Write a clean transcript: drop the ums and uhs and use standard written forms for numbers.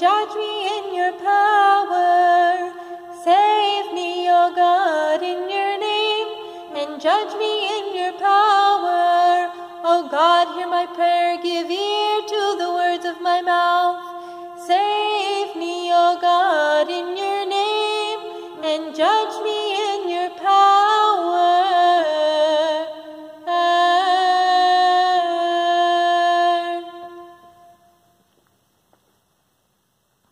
judge me in your power. Save me, O God, in your name, and judge me in your power. O God, hear my prayer, give